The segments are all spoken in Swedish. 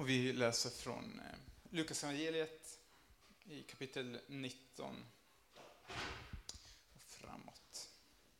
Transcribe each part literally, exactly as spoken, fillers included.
Och vi läser från Lukas evangeliet i kapitel nitton och framåt.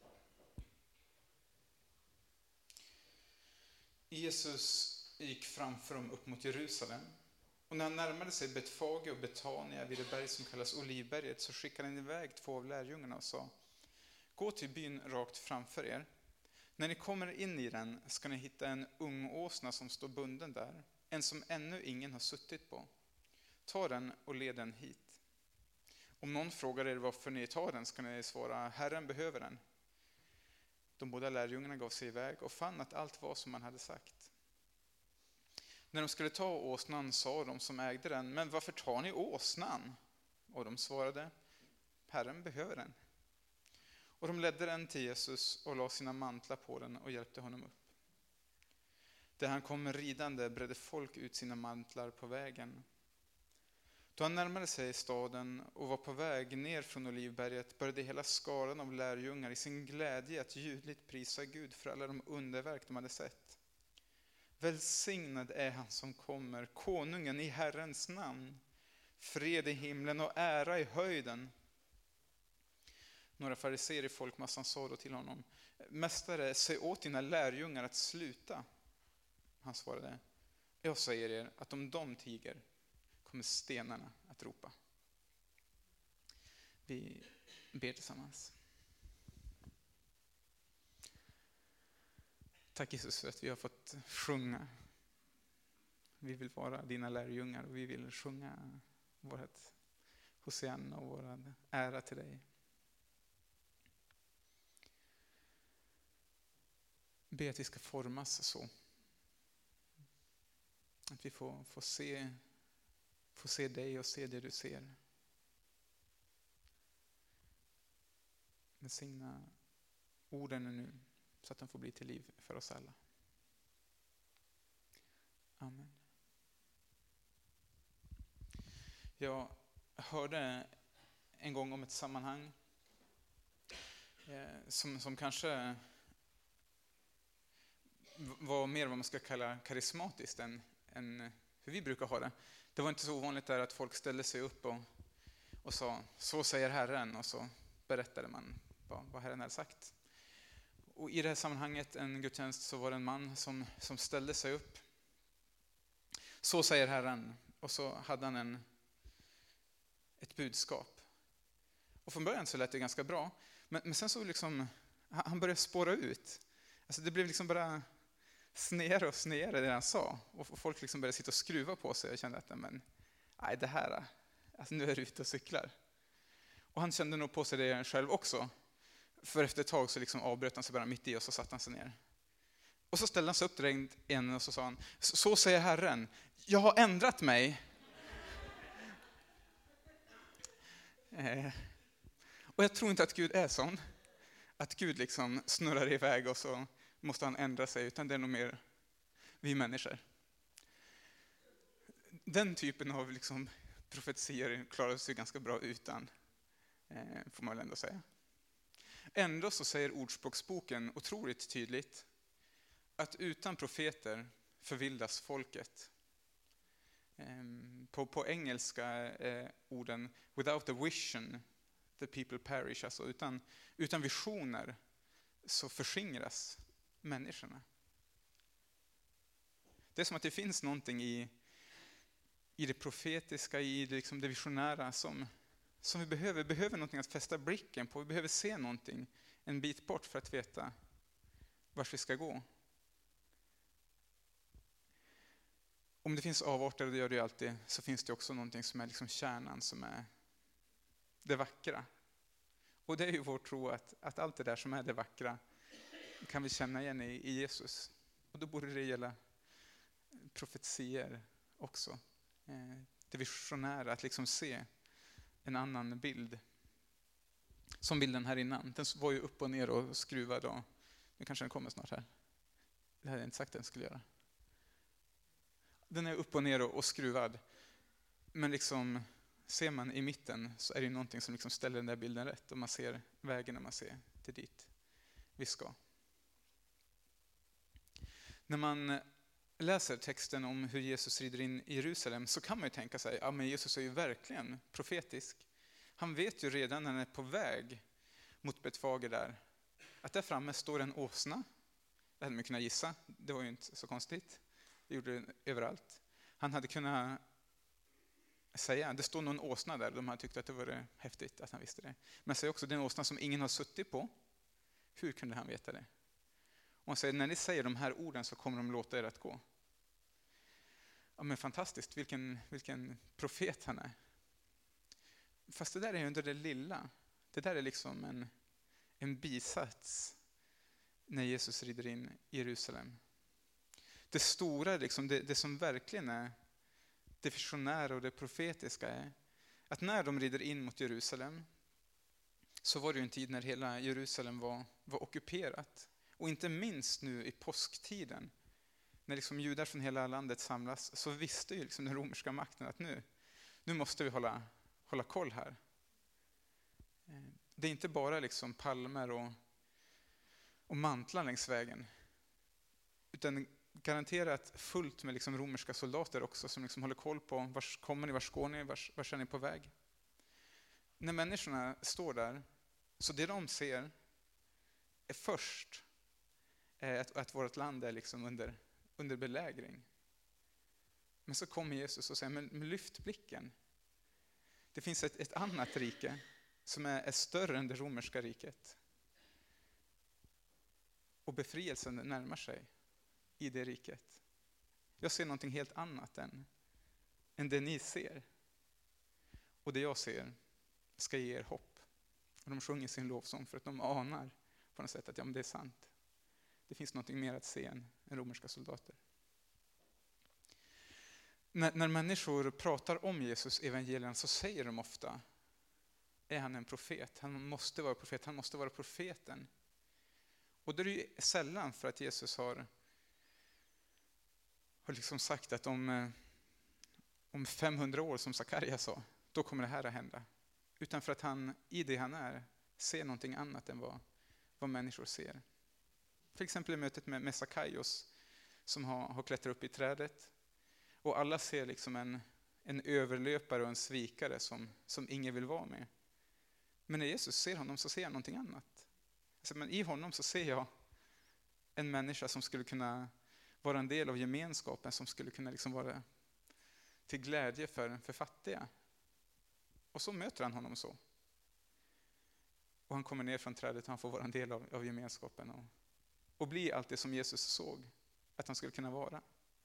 Jesus gick framför dem upp mot Jerusalem. Och när han närmade sig Betfage och Betania vid det berg som kallas Olivberget så skickade han iväg två av lärjungarna och sa: gå till byn rakt framför er. När ni kommer in i den ska ni hitta en ung åsna som står bunden där, en som ännu ingen har suttit på. Ta den och led den hit. Om någon frågar er varför ni tar den ska ni svara: Herren behöver den. De båda lärjungarna gav sig iväg och fann att allt var som man hade sagt. När de skulle ta åsnan sa de som ägde den: men varför tar ni åsnan? Och de svarade: Herren behöver den. Och de ledde den till Jesus och la sina mantlar på den och hjälpte honom upp. Där han kom ridande bredde folk ut sina mantlar på vägen. Då han närmade sig staden och var på väg ner från Olivberget började hela skaran av lärjungar i sin glädje att ljudligt prisa Gud för alla de underverk de hade sett. Välsignad är han som kommer, konungen i Herrens namn. Fred i himlen och ära i höjden. Några fariseer i folkmassan sa då till honom: Mästare, säg åt dina lärjungar att sluta. Han svarade: jag säger er att om de tiger kommer stenarna att ropa. Vi ber tillsammans. Tack Jesus för att vi har fått sjunga. Vi vill vara dina lärjungar och vi vill sjunga vårt Hosianna och vår ära till dig. Be att vi ska formas så. Att vi får, får, se, får se dig och se det du ser. Välsigna orden nu så att de får bli till liv för oss alla. Amen. Jag hörde en gång om ett sammanhang eh, som, som kanske var mer vad man ska kalla karismatiskt än, än hur vi brukar ha det. Det var inte så ovanligt där att folk ställde sig upp och, och sa: så säger Herren, och så berättade man vad, vad Herren hade sagt. Och i det här sammanhanget, en gudstjänst, så var det en man som, som ställde sig upp. Så säger Herren, och så hade han en, ett budskap. Och från början så lät det ganska bra, men, men sen så liksom, han började spåra ut. Alltså det blev liksom bara snedare och snedare det han sa. Och folk liksom började sitta och skruva på sig och kände att men, nej, det här, alltså nu är det ute och cyklar. Och han kände nog på sig det själv också. För efter ett tag så liksom avbröt han sig bara mitt i och så satt han sig ner. Och så ställde han sig upp direkt igen och så sa han: så säger Herren, jag har ändrat mig. eh. Och jag tror inte att Gud är sån. Att Gud liksom snurrar iväg och så måste han ändra sig, utan det är nog mer vi människor. Den typen av liksom profetier klarar sig ganska bra utan, eh, får man väl ändå säga. Ändå så säger Ordspråksboken otroligt tydligt att utan profeter förvildas folket. Eh, på, på engelska är orden without a vision the people perish, alltså utan, utan visioner så förskingras människorna. Det är som att det finns någonting i, i det profetiska, i det, liksom det visionära som, som vi behöver. Vi behöver någonting att fästa blicken på. Vi behöver se någonting en bit bort för att veta vart vi ska gå. Om det finns avarter, och det gör det ju alltid, så finns det också någonting som är liksom kärnan, som är det vackra. Och det är ju vår tro att, att allt det där som är det vackra kan vi känna igen i, i Jesus. Och då borde det gälla profetier också. Eh, det visionära, att liksom se en annan bild. Som bilden här innan. Den var ju upp och ner och skruvad. Och, nu kanske den kommer snart här. Det hade jag inte sagt att den skulle göra. Den är upp och ner och, och skruvad. Men liksom, ser man i mitten så är det någonting som liksom ställer den där bilden rätt. Och man ser vägen när man ser till dit vi ska. När man läser texten om hur Jesus rider in i Jerusalem så kan man ju tänka sig, ja men Jesus är ju verkligen profetisk. Han vet ju redan när han är på väg mot Betfage där, att där framme står en åsna. Det hade man kunnat gissa, det var ju inte så konstigt. Det gjorde det överallt. Han hade kunnat säga, det står någon åsna där, de hade tyckt att det var häftigt att han visste det. Men säger också, det är en åsna som ingen har suttit på. Hur kunde han veta det? Och han säger, när ni säger de här orden så kommer de låta er att gå. Ja men fantastiskt, vilken, vilken profet han är. Fast det där är under det lilla. Det där är liksom en, en bisats när Jesus rider in i Jerusalem. Det stora, liksom, det, det som verkligen är det visionära och det profetiska är att när de rider in mot Jerusalem så var det ju en tid när hela Jerusalem var, var ockuperat. Och inte minst nu i påsktiden, när liksom judar från hela landet samlas, så visste ju liksom den romerska makten att nu, nu måste vi hålla, hålla koll här. Det är inte bara liksom palmer och, och mantlar längs vägen, utan garanterat fullt med liksom romerska soldater också som liksom håller koll på vars kommer ni, vars går ni, vars, vars är ni på väg. När människorna står där, så det de ser är först att, att vårt land är liksom under, under belägring. Men så kommer Jesus och säger, men, men lyft blicken. Det finns ett, ett annat rike som är, är större än det romerska riket. Och befrielsen närmar sig i det riket. Jag ser någonting helt annat än, än det ni ser. Och det jag ser ska ge er hopp. Och de sjunger sin lovsång för att de anar på något sätt att ja, men det är sant. Det finns någonting mer att se än, än romerska soldater. När, när människor pratar om Jesus evangelien så säger de ofta, är han en profet? Han måste vara profet, han måste vara profeten. Och det är ju sällan för att Jesus har, har liksom sagt att om, om femhundra år, som Zakaria sa, då kommer det här att hända. Utan för att han i det han är ser någonting annat än vad, vad människor ser. Till exempel i mötet med, med Sakaios som har, har klättrat upp i trädet. Och alla ser liksom en, en överlöpare och en svikare som, som ingen vill vara med. Men när Jesus ser honom så ser han någonting annat. Alltså, men i honom så ser jag en människa som skulle kunna vara en del av gemenskapen, som skulle kunna liksom vara till glädje för, för fattiga. Och så möter han honom så. Och han kommer ner från trädet och han får vara en del av, av gemenskapen. Och, och bli allt det som Jesus såg att han skulle kunna vara.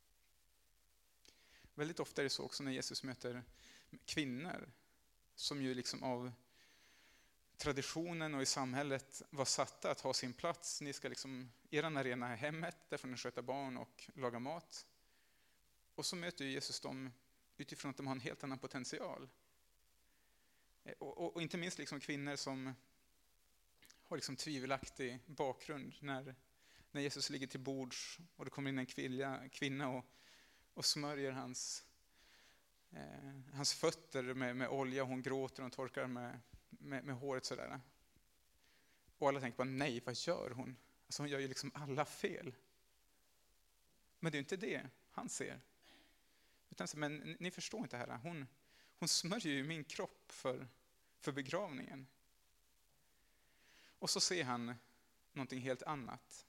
Väldigt ofta är det så också när Jesus möter kvinnor som ju liksom av traditionen och i samhället var satta att ha sin plats. Ni ska liksom, er arena är hemmet, där får ni sköta barn och laga mat. Och så möter Jesus dem utifrån att de har en helt annan potential. Och, och, och inte minst liksom kvinnor som har liksom tvivelaktig bakgrund när, när Jesus ligger till bords och det kommer in en kvinna, kvinna och, och smörjer hans, eh, hans fötter med, med olja. Hon gråter och torkar med, med, med håret sådär. Och alla tänker bara, nej, vad gör hon? Alltså hon gör ju liksom alla fel. Men det är inte det han ser. Utan, men ni förstår inte här, hon, hon smörjer ju min kropp för, för begravningen. Och så ser han någonting helt annat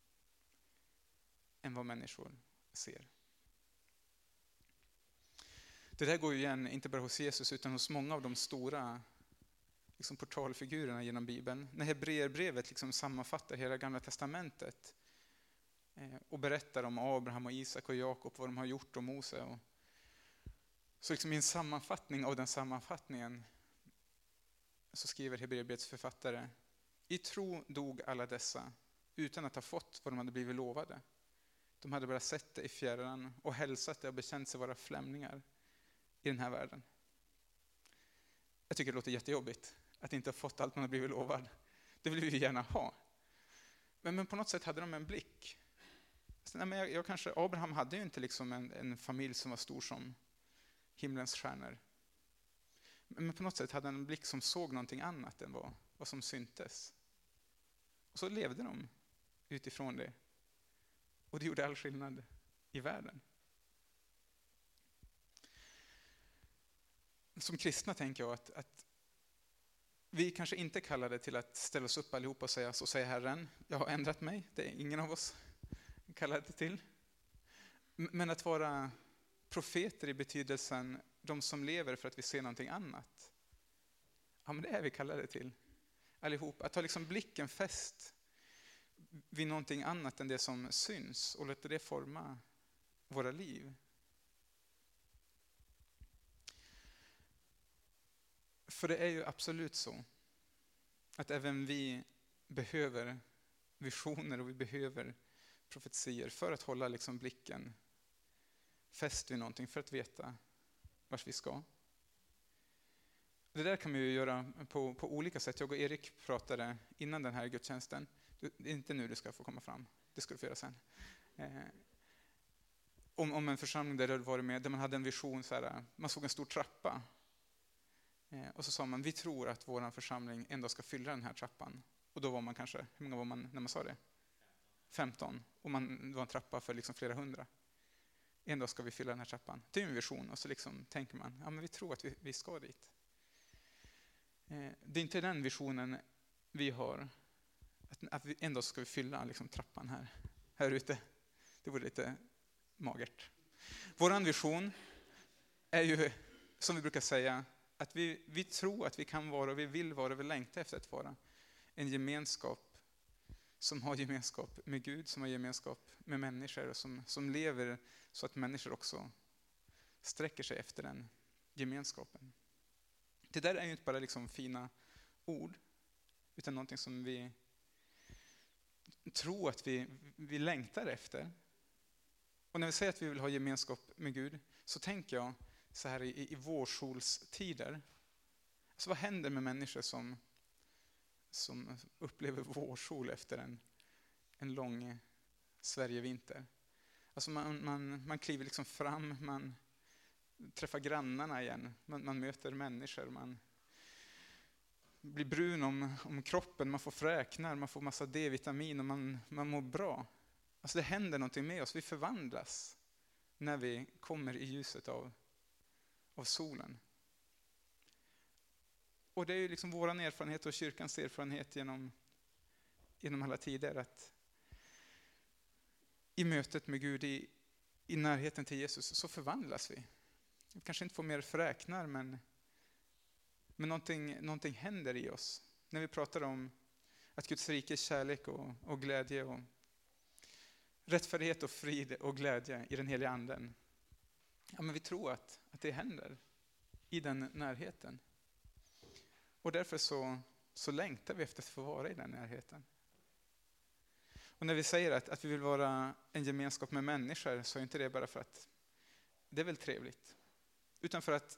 än vad människor ser. Det där går ju igen inte bara hos Jesus utan hos många av de stora liksom, portalfigurerna genom Bibeln. När Hebreerbrevet liksom sammanfattar hela Gamla testamentet eh, och berättar om Abraham och Isak och Jakob, vad de har gjort och Mose. Och, så liksom i en sammanfattning av den sammanfattningen så skriver Hebreerbrevets författare: i tro dog alla dessa utan att ha fått vad de hade blivit lovade. De hade bara sett det i fjärran och hälsat det och bekänt sig vara flämningar i den här världen. Jag tycker det låter jättejobbigt att inte ha fått allt man har blivit lovad. Det vill vi gärna ha. Men, men på något sätt hade de en blick. Så, nej, men jag, jag kanske, Abraham hade ju inte liksom en, en familj som var stor som himlens stjärnor. Men på något sätt hade han en blick som såg någonting annat än vad, vad som syntes. Och så levde de utifrån det. Och det gjorde all skillnad i världen. Som kristna tänker jag att, att vi kanske inte kallade till att ställa oss upp allihopa och säga, så säger Herren, jag har ändrat mig. Det är ingen av oss kallade till. Men att vara profeter i betydelsen de som lever för att vi ser någonting annat. Ja, men det är vi kallade till. Allihop. Att ha liksom blicken fäst vid någonting annat än det som syns och låta det forma våra liv. För det är ju absolut så att även vi behöver visioner och vi behöver profetier för att hålla liksom blicken fäst vid någonting, för att veta vart vi ska. Det där kan man ju göra på, på olika sätt. Jag och Erik pratade innan den här gudstjänsten. Det är inte nu du ska få komma fram. Det ska du få göra sen. Eh, om, om en församling där du varit med, där man hade en vision så här, man såg en stor trappa. Eh, och så sa man, vi tror att vår församling ändå ska fylla den här trappan. Och då var man kanske, hur många var man när man sa det? femton. Och man, det var en trappa för liksom flera hundra. En dag ska vi fylla den här trappan. Det är en vision. Och så liksom tänker man, ja men vi tror att vi, vi ska dit. Eh, det är inte den visionen vi har. Att, att vi en dag ska vi fylla liksom trappan här, här ute. Det vore lite magert. Vår vision är ju, som vi brukar säga, att vi, vi tror att vi kan vara och vi vill vara och vi längtar efter att vara en gemenskap som har gemenskap med Gud, som har gemenskap med människor och som, som lever så att människor också sträcker sig efter den gemenskapen. Det där är ju inte bara liksom fina ord, utan någonting som vi tror att vi, vi längtar efter. Och när vi säger att vi vill ha gemenskap med Gud, så tänker jag så här i, i vårsolstider. Alltså vad händer med människor som, som upplever vårsol efter en, en lång Sverigevinter? Alltså man, man, man kliver liksom fram, man träffar grannarna igen, man, man möter människor, man blir brun om, om kroppen, man får fräknar, man får massa D-vitamin och man, man mår bra. Alltså det händer någonting med oss, vi förvandlas när vi kommer i ljuset av, av solen. Och det är ju liksom vår erfarenhet och kyrkans erfarenhet genom, genom alla tider att i mötet med Gud, i, i närheten till Jesus, så förvandlas vi. Vi kanske inte får mer fräknar, men, men någonting, någonting händer i oss. När vi pratar om att Guds rike är kärlek och, och glädje och rättfärdighet och frid och glädje i den heliga anden. Ja, men vi tror att, att det händer i den närheten. Och därför så, så längtar vi efter att få vara i den närheten. Och när vi säger att, att vi vill vara en gemenskap med människor, så är inte det bara för att det är väl trevligt. Utan för att,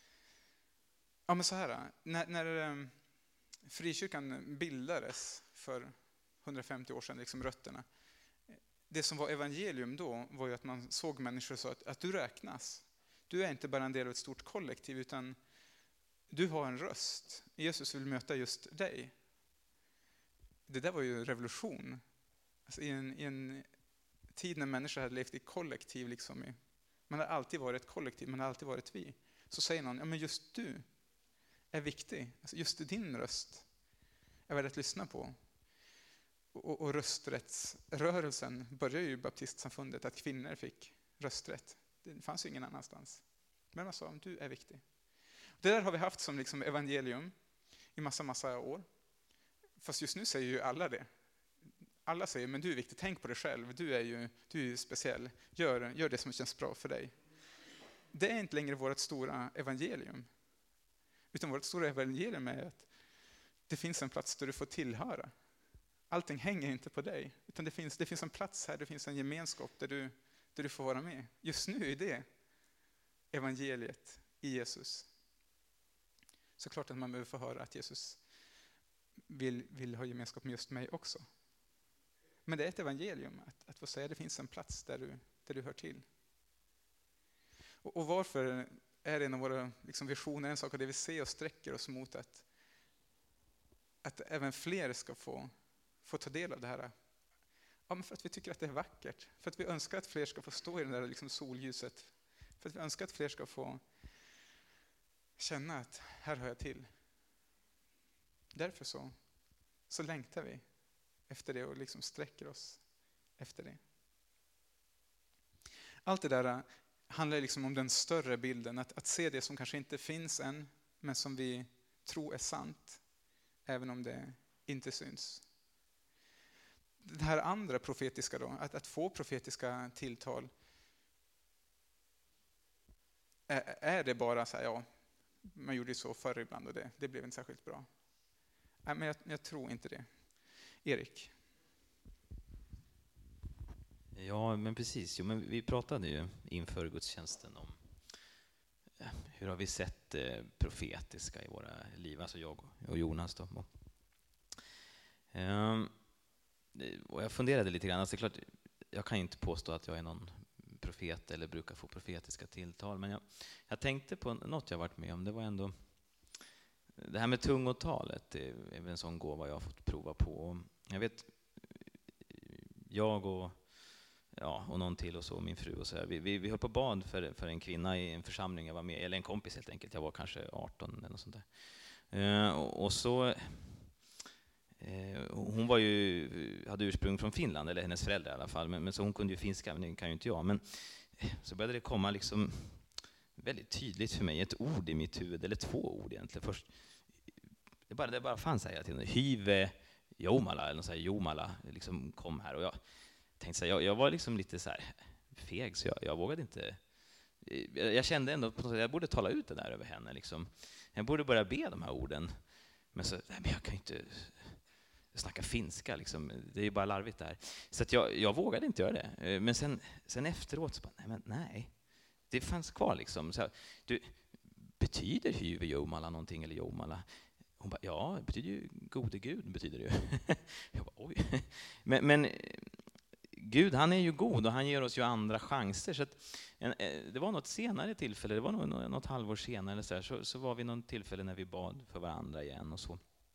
ja men så här, när, när frikyrkan bildades för hundrafemtio år sedan, liksom rötterna. Det som var evangelium då var ju att man såg människor så att, att du räknas. Du är inte bara en del av ett stort kollektiv, utan du har en röst. Jesus vill möta just dig. Det där var ju revolution. Alltså i, en, i en tid när människor hade levt i kollektiv, liksom i, man har alltid varit ett kollektiv, man har alltid varit vi. Så säger någon, ja men just du är viktig. Alltså just din röst är värd att lyssna på. Och, och rösträttsrörelsen började ju i baptistsamfundet att kvinnor fick rösträtt. Det fanns ju ingen annanstans. Men man sa, du är viktig. Det där har vi haft som liksom evangelium i massa, massa år. Fast just nu säger ju alla det. Alla säger, men du är viktig, tänk på dig själv. Du är ju, du är ju speciell. Gör, gör det som känns bra för dig. Det är inte längre vårt stora evangelium. Utan vårt stora evangelium är att det finns en plats där du får tillhöra. Allting hänger inte på dig. Utan det finns, det finns en plats här, det finns en gemenskap där du, där du får vara med. Just nu är det evangeliet i Jesus. Så klart att man behöver få höra att Jesus vill, vill ha gemenskap med just mig också. Men det är ett evangelium att, att få säga att det finns en plats där du, där du hör till. Och, och varför är det en av våra liksom, visioner, en sak av det vi ser och sträcker oss mot att, att även fler ska få, få ta del av det här. Ja, men för att vi tycker att det är vackert. För att vi önskar att fler ska få stå i det där liksom solljuset. För att vi önskar att fler ska få känna att här hör jag till. Därför så, så längtar vi efter det och liksom sträcker oss efter det. Allt det där handlar liksom om den större bilden. Att, att se det som kanske inte finns än, men som vi tror är sant. Även om det inte syns. Det här andra profetiska då, att, att få profetiska tilltal. Är, är det bara så här, ja, man gjorde så förr ibland och det, det blev inte särskilt bra. Nej, men jag, jag tror inte det. Erik? Ja, men precis. Jo, men vi pratade ju inför gudstjänsten om hur har vi sett det profetiska i våra liv, alltså jag och Jonas då. Um, och jag funderade lite grann, alltså, klart, jag kan inte påstå att jag är någon profet eller brukar få profetiska tilltal, men jag, jag tänkte på något jag varit med om. Det var ändå det här med tungotalet. Det är en sån gåva jag har fått prova på. Jag vet, jag och ja, och någon till och så, min fru och så här. Vi, vi, vi höll på bad för, för en kvinna i en församling jag var med, eller en kompis helt enkelt. Jag var kanske arton eller något sånt där. Uh, och, och så uh, hon var ju, hade ursprung från Finland, eller hennes föräldrar i alla fall, men, men så hon kunde ju finska, men det kan ju inte jag. Men så började det komma liksom väldigt tydligt för mig ett ord i mitt huvud, eller två ord egentligen. Först, det bara, det bara fanns här hela tiden. Hyve Jomala, eller något så här, Jomala liksom kom här, och jag tänkte så här, jag, jag var liksom lite så här feg, så jag, jag vågade inte. Jag, jag kände ändå att jag borde tala ut det där över henne. Liksom. Jag borde börja be de här orden. Men så, nej, men jag kan ju inte snacka finska. Liksom. Det är ju bara larvigt där. Så att jag, jag vågade inte göra det. Men sen, sen efteråt så bara, nej, men nej. Det fanns kvar liksom. Så, du, betyder Hyve Jomala någonting, eller Jomala? Hon bara, ja, det betyder ju gode Gud, betyder det ju. Jag bara, oj. Men, men Gud, han är ju god och han ger oss ju andra chanser. Så att, en, det var något senare tillfälle, det var något, något halvår senare, så, här, så, så var vi någon tillfälle när vi bad för varandra igen och så.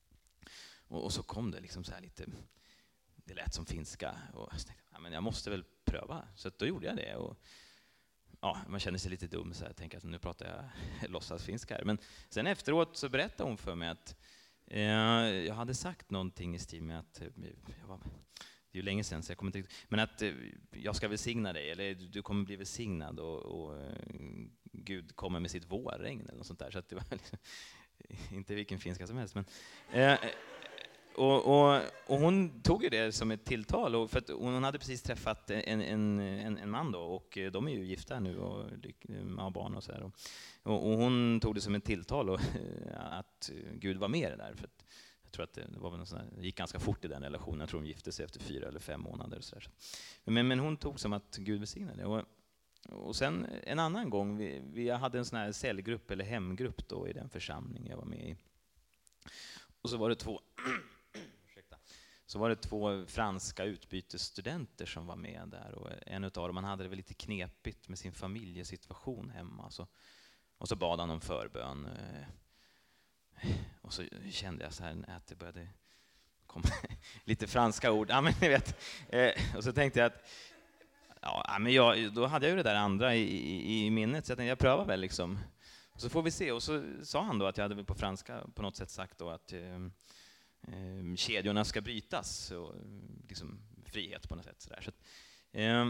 Och, och så kom det liksom så här lite, det lät som finska. Och jag tänkte, ja, men jag måste väl pröva. Så att då gjorde jag det. Och, ja, man känner sig lite dum, så jag tänker att nu pratar jag låtsas finska här. Men sen efteråt så berättade hon för mig att eh, jag hade sagt någonting i stil med att jag var, det är ju länge sedan så jag kommer inte riktigt, men att eh, jag ska välsigna dig, eller du kommer bli välsignad, och, och eh, Gud kommer med sitt vårregn eller något sånt där. Så att det var liksom, inte vilken finska som helst, men eh, Och, och, och hon tog ju det som ett tilltal, och för att hon hade precis träffat en, en, en, en man då, och de är ju gifta nu och har barn och så här. Och, och hon tog det som ett tilltal, och att Gud var med i det där. För att jag tror att det, var väl sån här, det gick ganska fort i den relationen. Jag tror de gifte sig efter fyra eller fem månader. Och så där. Men, men hon tog som att Gud välsignade det. Och, och sen en annan gång, vi, vi hade en sån här cellgrupp eller hemgrupp då i den församling jag var med i. Och så var det två Så var det två franska utbytesstudenter som var med där, och en av dem, han hade det väl lite knepigt med sin familjesituation hemma, så, och så bad han om förbön, och så kände jag så här att det började komma lite franska ord, ja, men ni vet, och så tänkte jag att ja, men jag, då hade jag ju det där andra i, i, i minnet, så jag tänkte jag prövar väl liksom, så får vi se. Och så sa han då att jag hade väl på franska på något sätt sagt då att Eh, kedjorna ska brytas, och liksom frihet på något sätt. Sådär. Så, eh,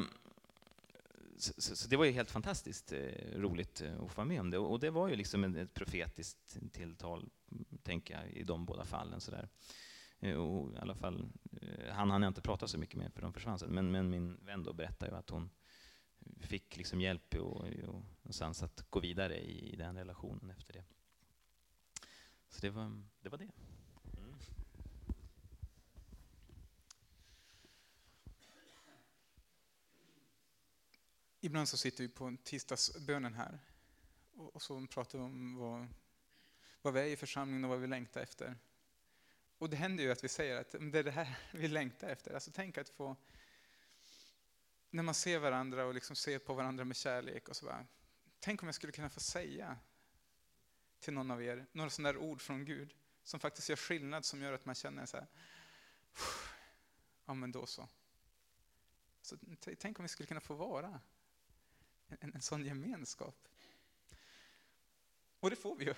så, så, så det var ju helt fantastiskt eh, roligt att få vara med om det. Och, och det var ju liksom ett, ett profetiskt tilltal, tänker jag, i de båda fallen. Sådär. Eh, och i alla fall, eh, han hann jag inte prata så mycket med, för de försvann sen. Men, men min vän då berättade ju att hon fick liksom hjälp och, och, och sans att gå vidare i, i den relationen efter det. Så det var det. Var det. Ibland så sitter vi på tisdagsbönen här och så pratar vi om vad, vad vi är i församlingen och vad vi längtar efter. Och det händer ju att vi säger att det är det här vi längtar efter. Alltså tänk att få, när man ser varandra och liksom ser på varandra med kärlek och så bara, tänk om jag skulle kunna få säga till någon av er några sådana där ord från Gud som faktiskt gör skillnad, som gör att man känner så här, ja men då så. Så t- tänk om vi skulle kunna få vara en, en sån gemenskap. Och det får vi ju.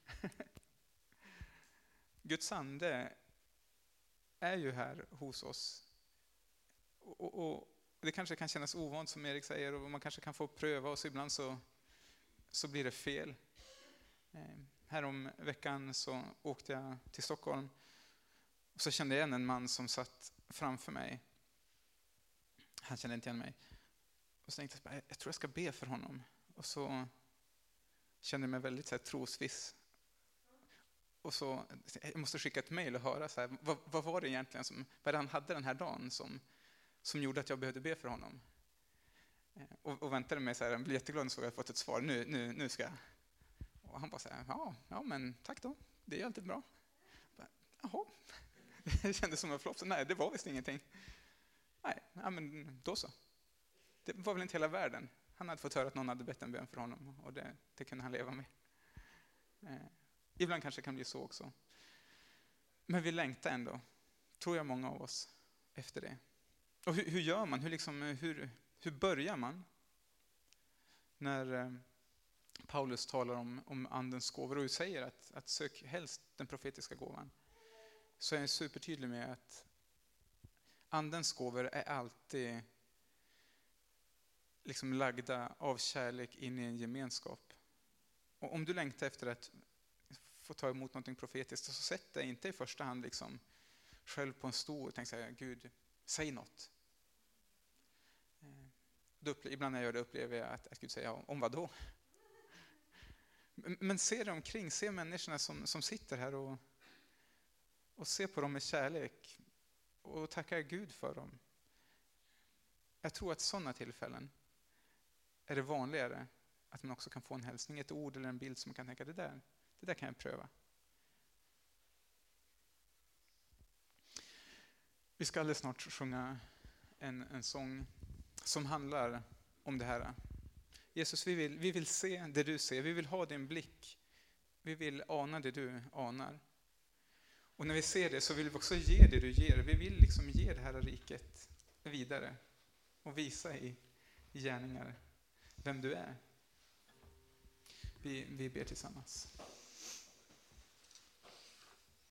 Guds ande är ju här hos oss. Och, och, och det kanske kan kännas ovant som Erik säger, och man kanske kan få pröva, och så ibland så, så blir det fel. Eh, här om veckan så åkte jag till Stockholm och så kände jag igen en man som satt framför mig. Han kände inte igen mig. Och så tänkte jag, jag tror jag ska be för honom. Och så kände jag mig väldigt så här, trosviss. Och så, jag måste skicka ett mejl och höra, så här, vad, vad var det egentligen som, vad han hade den här dagen som, som gjorde att jag behövde be för honom. Och, och väntade mig så här, jag blev jätteglad så jag fått ett svar, nu, nu, nu ska jag. Och han bara så här, ja, ja men tack då, det är alltid bra. Bara, jaha, det kändes som en flopp, så nej, det var visst ingenting. Nej, ja, men då så. Det var väl inte hela världen. Han hade fått höra att någon hade bett en bön för honom, och det, det kunde han leva med. Eh, ibland kanske det kan bli så också. Men vi längtar ändå, tror jag många av oss, efter det. Och hur, hur gör man? Hur, liksom, hur, hur börjar man? När eh, Paulus talar om, om andens gåvor och säger att, att sök helst den profetiska gåvan, så är jag supertydlig med att andens gåvor är alltid liksom lagda av kärlek in i en gemenskap. Och om du längtar efter att få ta emot något profetiskt, så sätt dig inte i första hand liksom själv på en stol och tänk så här, Gud, säg något. Ibland när jag gör det upplever jag att, att Gud säger, ja, om vad då? Men se dig omkring, se människorna som, som sitter här och, och se på dem med kärlek och tacka Gud för dem. Jag tror att sådana tillfällen är det vanligare att man också kan få en hälsning, ett ord eller en bild som man kan tänka, det där, det där kan jag pröva. Vi ska alldeles snart sjunga en, en sång som handlar om det här. Jesus, vi vill, vi vill se det du ser, vi vill ha din blick, vi vill ana det du anar. Och när vi ser det så vill vi också ge det du ger. Vi vill liksom ge det här riket vidare och visa i, i gärningar vem du är. Vi, vi ber tillsammans.